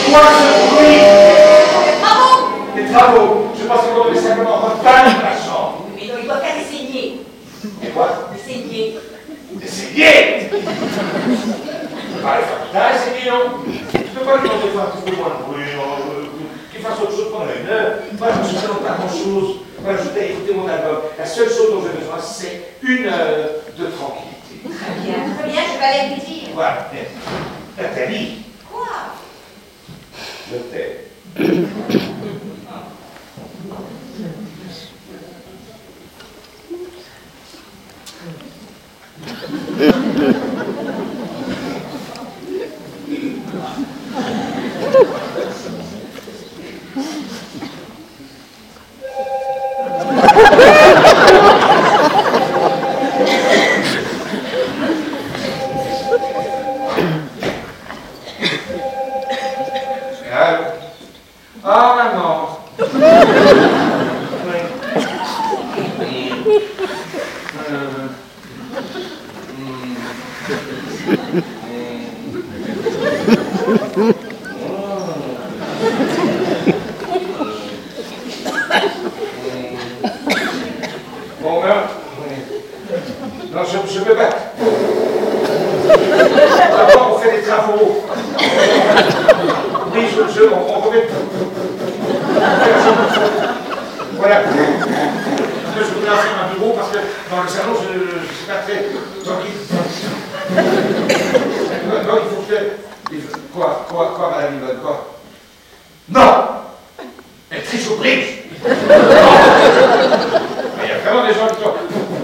quoi ce bruit? Les travaux. Les travaux. Je pense qu'on devait simplement repeindre la chambre. Mais non, il doit faire des saignées. Et quoi? Des saignées. Des saignées? Pas les faire putain, c'est saignées, non? Tu peux pas lui demander de faire un petit peu moins de bruit, qu'il fasse autre chose pendant une heure. Moi, je me suis fait pas grand-chose. Voilà, je t'ai écouté mon album. La seule chose dont j'ai besoin, c'est une heure de tranquillité. Très bien, je vais aller lui dire. Voilà, Nathalie. Quoi? Je t'aime. Ah, maman. Bon, ben, non, je me bats. D'abord, on fait des travaux. Oui, on remet. Voilà. Je voudrais faire un bureau parce que dans le salon, je ne suis pas très tranquille. Non, il faut que. Quoi, madame Yvonne, quoi? Non! Elle triche au bridge! Non! Mais il y a vraiment des gens qui sont.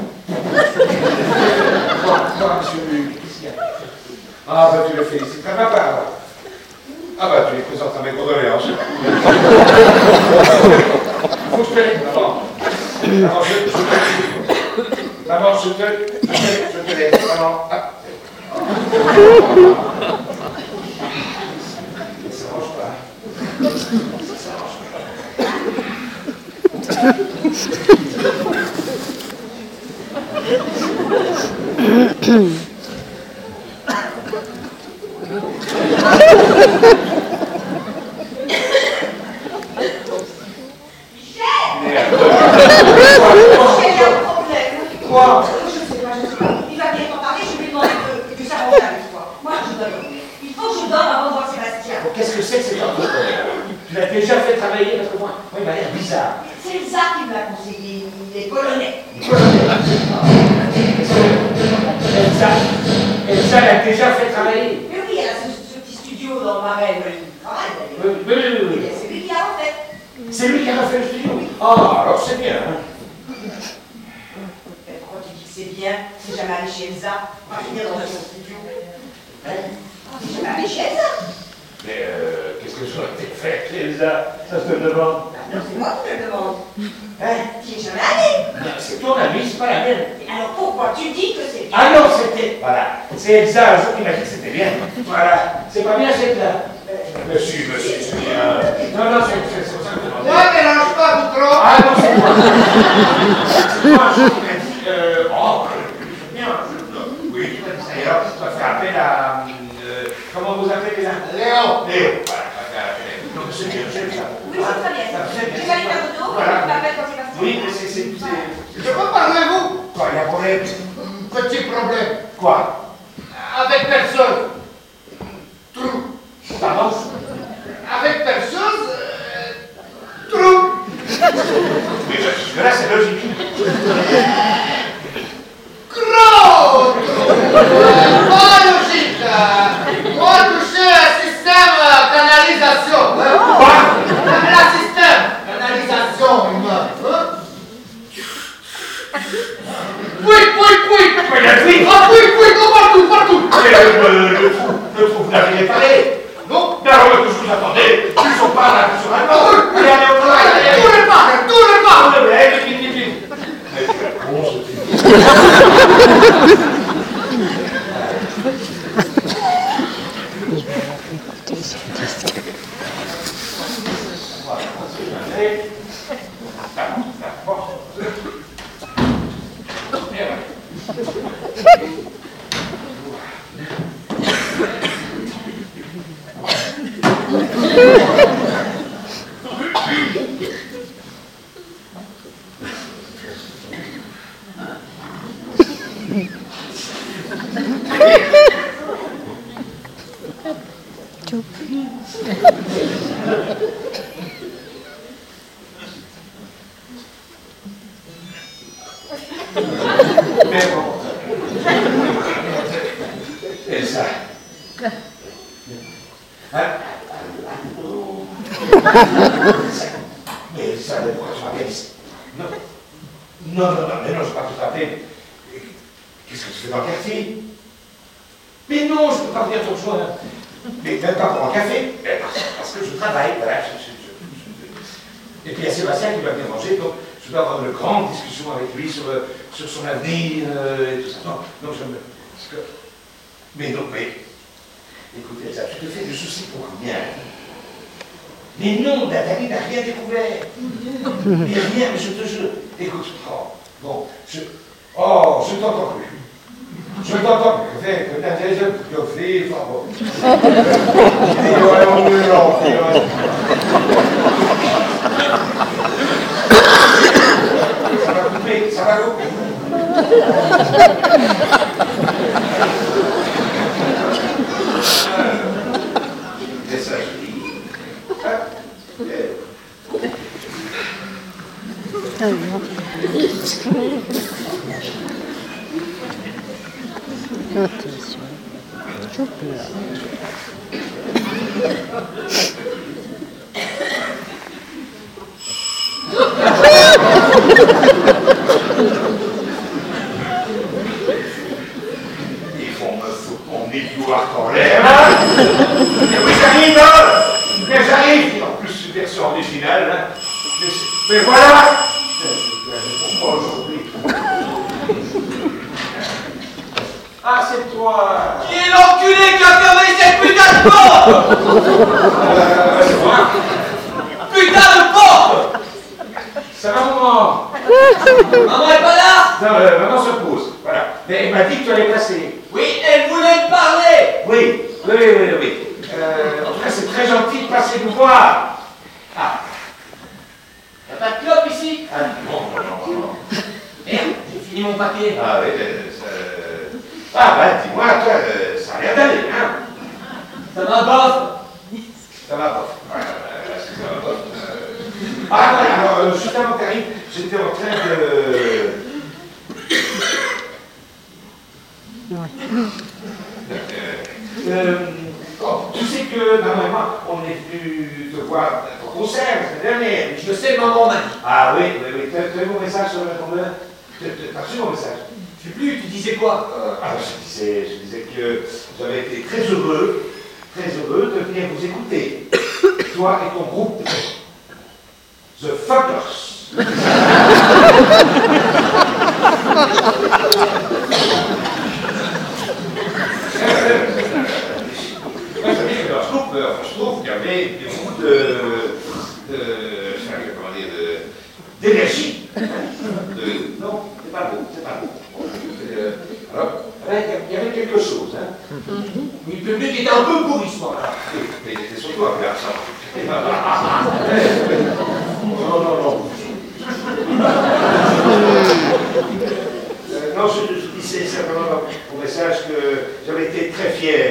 Quoi, monsieur? Qu'est-ce qu'il y a? Ah, bah, tu le félicites à ma part. Ah, bah, tu les présentes à mes condoléances. Faut que je te laisse, maman. Maman, je te laisse, maman. Ah. Ça marche pas. Ça marche pas. Quoi? Je sais pas. Il va bien t'en parler, je lui demande de s'arranger avec toi. Moi, je dois dormir. Il faut que je dorme avant de voir Sébastien. Bon, qu'est-ce que c'est que cet ordre? Tu l'as déjà fait travailler parce que moi, il m'a l'air bizarre. C'est Elsa qui me l'a conseillé. Il est polonais. Elsa l'a déjà fait travailler. Mais oui, elle a ce petit studio dans le Marais. Il travaille d'ailleurs. Oui. C'est lui qui a refait. C'est lui qui a refait le studio? Ah, alors c'est bien. Pourquoi tu dis que c'est bien? C'est jamais allé chez Elsa. On va finir dans son studio. C'est jamais allé chez Elsa. Mais qu'est-ce que j'aurais fait, Elsa? Ça se demande. Non, c'est moi qui te le demande. Hein? Tu es jamais allé. Non, c'est ton ami, c'est pas la mienne. Alors pourquoi tu dis que c'est bien? Ah non, c'était. Voilà. C'est Elsa un jour qui m'a dit que c'était bien. Voilà. C'est pas bien, c'est là. Monsieur, c'est bien. Non, c'est pour ça que je demandais. Moi, mélange pas, vous trop. Ah non, c'est moi. C'est moi un jour qui m'a dit. Bien, oui, tu m'as dit ça. Et alors, tu vas faire appel à. Comment vous appelez les uns? Léo. Voilà, non, c'est bien, j'aime ça. Oui, c'est très bien. Je vais aller faire le dos, Voilà. tu m'appelles quand Sébastien. Oui, mais c'est. Je peux parler, vous? Quoi, il y a un problème? Petit problème. Quoi? Avec personne. Trou. Pardon? Avec personne. Trou. Mais là, c'est logique. Gros trou. Pas logique. Moi, toucher un système canalisation. Quoi? Un système canalisation humain. Oui. Mais il y a le trou. Ah oui, partout. Mais le trou, vous n'avez pas parlé. Non. Mais alors, que je vous attendais, ils sont pas là, sur un Ah oui. allez au travail, allez. Tout le pas. Vite. Mais quel con, ce type. Voilà. Mais bon. Elsa. Hein? Mais Elsa, pourquoi tu m'appelles ici? Non. Non, mais non, je ne sais pas tout à fait. Qu'est-ce que tu fais dans le quartier? Mais non, je ne peux pas venir te rejoindre. Mais même pas pour un café. Parce que je travaille, voilà. Et puis il y a Sébastien qui va venir manger, donc je dois avoir une grande discussion avec lui sur son avenir et tout ça. Non, je me... Mais non, mais... Écoute, Elsa, tu te fais du souci pour rien. Mais non, Nathalie n'a rien découvert. Mais rien, mais je te jure. Écoute, bon, je t'entends plus. Je t'entends plus. Peut-être les yeux qui ont fait, enfin bon. Ça va couper, ça va couper. C'est ça, je dis. Attention. Chope là. Ils vont me foutre mon édouard en l'air. Mais oui, j'arrive, hein. Mais j'arrive. En plus, une version originale. Hein. Mais voilà. Pourquoi aujourd'hui? Ah, c'est toi. Qui est l'enculé qui a fermé cette putain de porte? C'est moi. Putain de porte! Ça va, maman? Maman est pas là? Non, maman se pose. Voilà. Mais elle m'a dit que tu allais passer. Oui, elle voulait me parler! Oui. En tout cas, c'est très gentil de passer nous voir. Ah. Y'a pas de clope ici? Ah, non. Merde, j'ai fini mon papier. Ah, oui, Ah, bah, dis-moi, toi, ça a l'air d'aller, hein? Ça va bof? Ça va, bof. Ouais, ça va, bof. Ah, voilà, alors, juste avant que t'arrives, j'étais en train de... tu sais que, maman et moi, on est venu te voir au concert la semaine dernière. Je sais, maman m'a dit. Ah, oui. T'as eu mon message sur le répondeur? T'as reçu mon message? Je sais plus, tu disais quoi? Je disais que j'avais été très heureux de venir vous écouter. Toi et ton groupe, The Fuckers. Je trouve qu'il y avait beaucoup d'énergie. Non, c'est pas beau. Alors, il y avait quelque chose, hein. Le public était un peu pourri ce soir-là. Mais il était surtout un peu absent. Non. Non, je disais simplement au message que j'avais été très fier.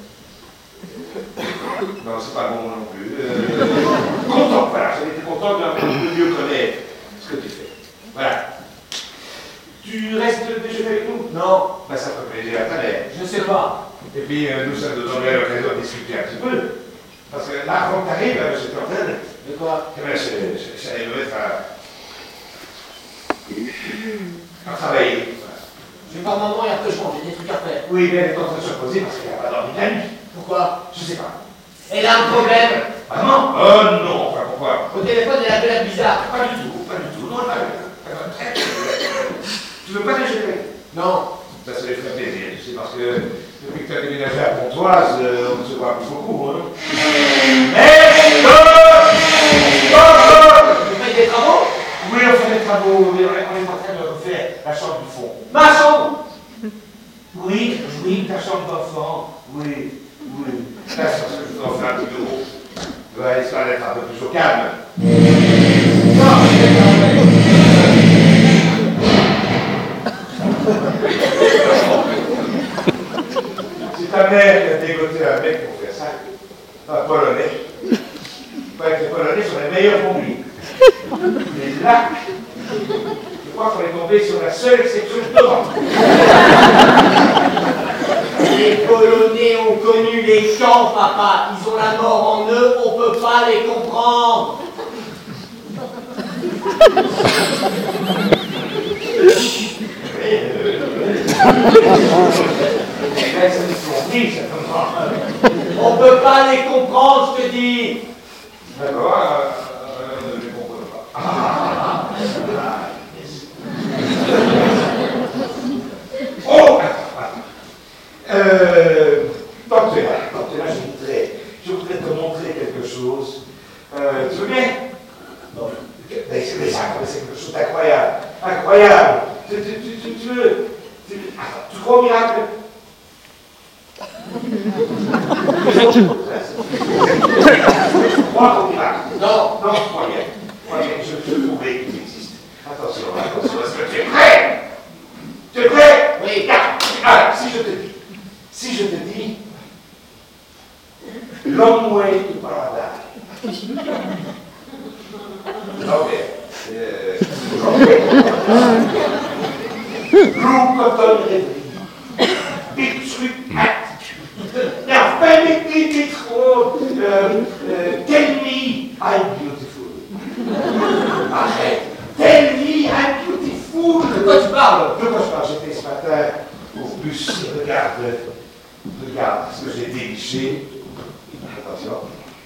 Non, c'est pas bon non plus. Content, voilà, j'avais été content d'un peu mieux connaître ce que tu fais. Voilà. Tu restes déjeuner avec nous? Non, Ben, ça fait plaisir à ta mère. je sais pas. Et puis, nous, ça nous donnerait l'occasion de discuter un petit peu. Parce que là, avant que tu arrives, j'étais en train de... De quoi? J'allais me mettre à travailler. Je vais voir maman et après je mange, j'ai des trucs à faire. Oui, mais elle est en train de se reposer parce qu'elle n'a pas dormi la nuit. Pourquoi? Je sais pas. Elle a un problème. Ah non? Non, enfin pourquoi? Au téléphone, elle a de la bizarre. Pas du tout. Non, pas du tout. Tu veux pas déjeuner avec? Non. Ça lui ferait plaisir, tu sais, parce que depuis que tu as déménagé à Pontoise, on ne se voit plus beaucoup, hein. Tu fais des travaux? Oui, on fait des travaux, on est en train de refaire la chambre du fond. Ma chambre? Oui, ta chambre d'enfant, oui. Là, c'est parce que je dois en faire un petit bureau. Tu Ouais, ça va être un peu plus au calme. C'est ta mère qui a dégoté un mec pour faire ça. Un Polonais. Pas que les Polonais sont les meilleurs pour lui. Mais là, je crois qu'on est tombé sur la seule exception de devant. Les Polonais ont connu les camps, papa. Ils ont la mort en eux, on peut pas les comprendre. On peut pas les comprendre, je te dis. D'accord, je ne comprends pas. Oh! Tant que tu es là, je voudrais te montrer quelque chose. Tu veux bien? Non. C'est quelque chose d'incroyable. Incroyable. Tu veux. Tu crois au miracle? Tu crois au miracle? Non. Non, je crois bien. Je peux prouver qu'il existe. Attention, est-ce que tu es prêt? Tu es prêt? Oui. Ah, si je te dis, long way to paradise. Blue cotton reverie. Big sweet attitude. Now, family tell me I'm beautiful. Arrête. Tell me I'm beautiful. De quoi tu parles? De quoi je parle? J'étais ce matin au bus. Regarde ce que j'ai déniché. Attention.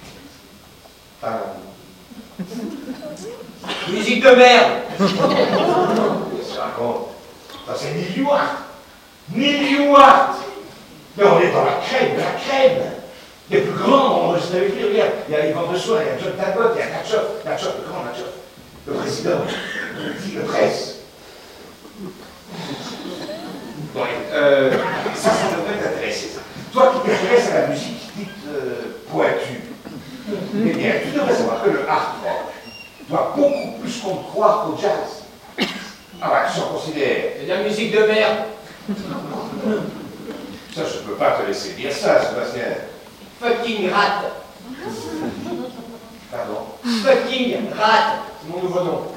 Musique de merde. Qu'est-ce que tu racontes? Ça, c'est Milliwatt. Milliwatt. Mais on est dans la crème de la crème. Les plus grands enregistrent avec lui. Regarde, il y a Yvan de Soin, il y a John Talbot, il y a Natchoff, le grand Natchoff, le président, le presse. Ouais, ça devrait t'intéresser, ça. Toi qui t'intéresses à la musique dite pointue, eh bien, tu devrais savoir que le hard rock doit beaucoup plus qu'on te croire qu'au jazz. Ah ouais, j'en considère. C'est de la musique de merde. Ça, je peux pas te laisser dire ça, Sébastien. Fucking rat. Pardon. Fucking rat. C'est mon nouveau nom.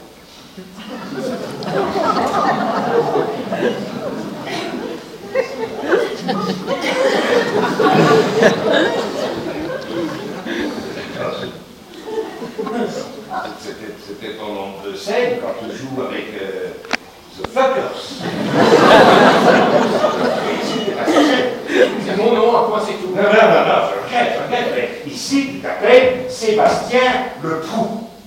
C'était ton nom de scène quand tu joues avec The Fuckers. C'est mon nom, à quoi c'est tout? Non, je regrette, mais ici, tu t'appelles Sébastien Le Prou.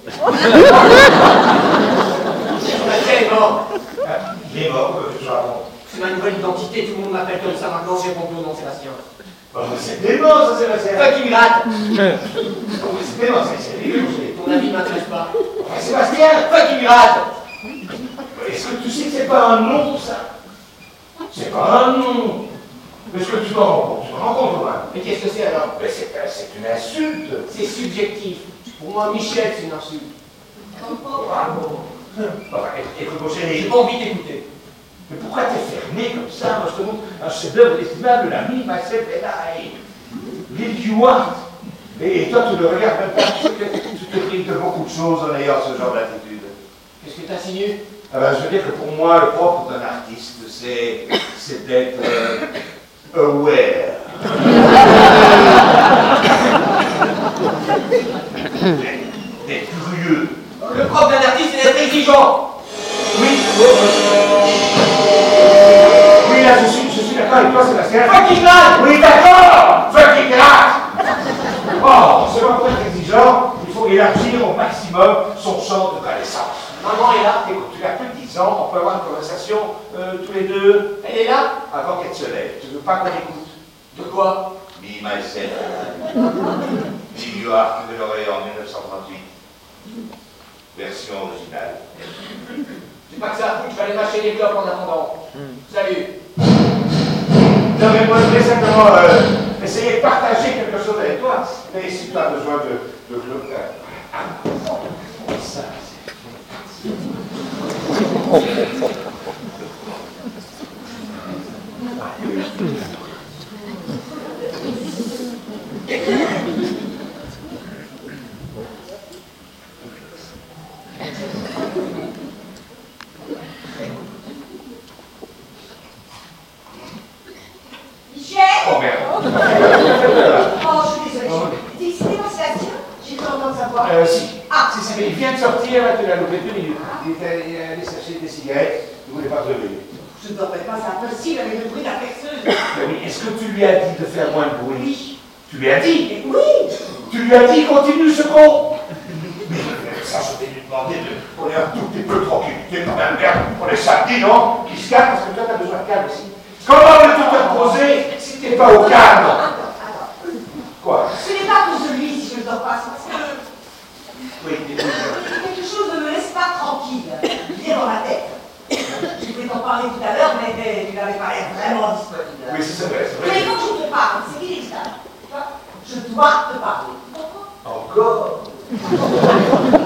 Sébastien est mort. Il est mort, je raconte. C'est ma nouvelle identité, tout le monde m'appelle comme ça maintenant, j'ai répondu au nom Sébastien. Oh, c'était bon, ça, Sébastien. Fucking rat. C'était bon, c'est rigolo. Ton avis ne m'intéresse pas. Sébastien, Fucking rat. est-ce que tu sais que c'est pas un nom, ça? C'est pas un nom. Est-ce que tu t'en rends compte? Tu t'en rends compte, Romain? Mais qu'est-ce que c'est alors? Mais c'est une insulte. C'est subjectif. Pour moi, Michel, c'est une insulte. Bravo. Enfin, écoute, mon chéri. J'ai pas envie d'écouter. Mais pourquoi t'es fermé comme ça? Moi, je te montre un chef-d'œuvre estimable, l'ami, myself and I. Lil Ewart. Et toi, tu le regardes même pas. Tu te prives de beaucoup de choses en ayant ce genre d'attitude. Qu'est-ce que t'insinues? Ah ben, je veux dire que pour moi, le propre d'un artiste, c'est d'être aware. D'être curieux. Le propre d'un artiste, c'est d'être exigeant. Oui, oui, là, je suis d'accord avec toi, Sébastien. Fucking rat. Oui, d'accord. Fucking rat. Oh, c'est pas pour être exigeant, il faut élargir au maximum son champ de connaissances. Maman est là. Écoute, tu as plus de 10 ans, on peut avoir une conversation tous les deux. Elle est là? Avant qu'elle se lève. Tu veux pas qu'on écoute? De quoi? Me, myself. New York de l'Orient en 1938. Version originale. J'ai pas que ça à foutre, je vais aller mâcher les clopes en attendant. Salut. Non, mais moi, je voulais simplement essayer de partager quelque chose avec toi. Mais si tu as besoin de Ça, Michel? oh merde. Oh, je suis désolée. C'était pas Sébastien? J'ai cru entendre sa voix. Si. Ah. Si, il vient de sortir, là, tu l'as loupé 2 minutes. Il est allé chercher des cigarettes, il voulait pas te lever. Je ne dormais pas, c'est impossible avec le bruit de la perceuse. Mais oui, est-ce que tu lui as dit de faire moins de bruit? Oui. Tu lui as dit? Mais oui. Tu lui as dit, continue ce con? Mais ça, je vais lui demander de... On est un tout petit peu tranquillité quand même, merde. On est samedi, non? Qui se calme, parce que toi, t'as besoin de calme aussi. Comment veux-tu te poser si t'es pas au calme? Attends. Quoi? Ce n'est pas à cause de lui si je ne dors pas, c'est parce que Oui, quelque chose ne me laisse pas tranquille. Il est dans ma tête. Je voulais t'en parler tout à l'heure, mais tu n'avais pas l'air vraiment disponible. oui, c'est vrai, c'est Mais vrai. il faut que je te parle, c'est inévitable. Tu vois, je dois te parler. Encore?